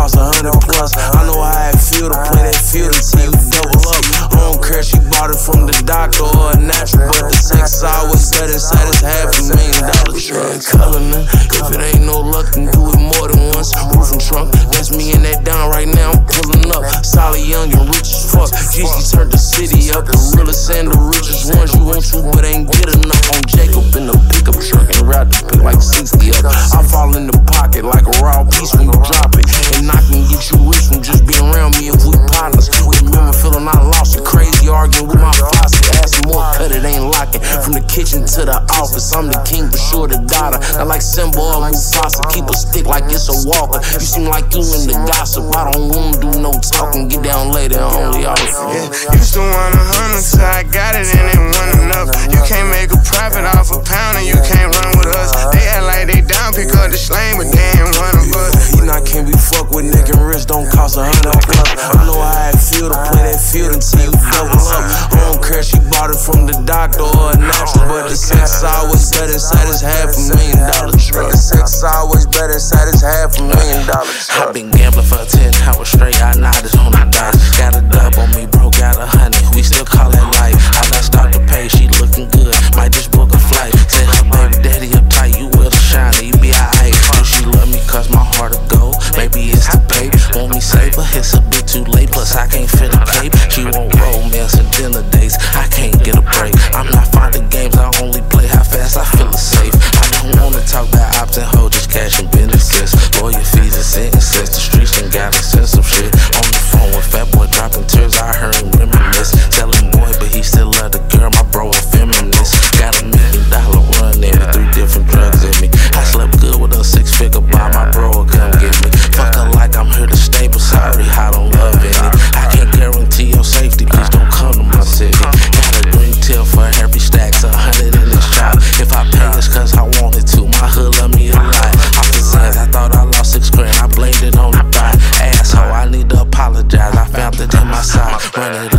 cost 100 plus. I know how it feel to play that field until you double up. I don't care, she bought it from the doctor or a natural, but the sex always better inside this $500,000 truck. Color, if it ain't no luck, then do it more than once. Roof and trunk, that's me in that down right now. I'm pulling up, solid, young, and rich as fuck. Jeezy turned the city up, the realest and the richest ones. You want to, but ain't get enough. On Jacob in the pickup truck and route the pick like 60 up. I fall in the pocket like a raw piece when you drop it, and I can get you rich from just being around me if we partners. Remember feeling I lost it, crazy arguing with my faucet. Ask more, cut it ain't locking. From the kitchen to the office, I'm the king for sure, the daughter. Not like Simba or Mufasa, keep a stick like it's a walker. You seem like you in the gossip, I don't wanna do no talking. Get down later and only off. Used to want 100 till I got it and it wasn't enough. You can't make a profit off a pound and you can't run with us. They act like they down, pick up the slang, but they ain't one of us. You know I can't be fucked with neck and wrist, don't cost 100 plus. I know how it feel to play that field until you double up. I don't care, she bought it from the doctor or a natural, but the sex always better inside this $500,000 truck. The sex always better inside this $500,000 truck. I been gambling for 10 hours straight, I nodded on the dice. Got a dub on me, bro, got 100, we still call that life. I done start to pay, she looking good, might just book a flight. Said her baby daddy uptight, you will shine, you be alright. Do she love me cause my heart of gold? Maybe it's the babe, want me save her, it's a bit too late, plus I can't fit a cape. She want romance and dinner dates, I can't get a break. I'm not finding games, I only play how fast I feel it safe. I don't wanna talk about ops and hoes, just cash and businesses. Lawyer fees and sentences, the streets done got a sense of shit. On the phone with fat boy dropping tears, I heard him reminisce. Telling boy, but he still love the girl, my bro a feminist. Got $1 million run in me, 3 different drugs in me. I slept good with a 6-figure buy, my bro will come get me. Fuck her like I'm here to stay, but sorry, I don't love any. I can't guarantee your safety, please don't come to my city. Got a green tail for every stack's 100 in this shop. If I pay it's cause I wanted to, my hood love me a lot. Off the sands, I thought I lost 6 grand, I blamed it on the buy. Asshole, I need to apologize, I found it in my side. Run it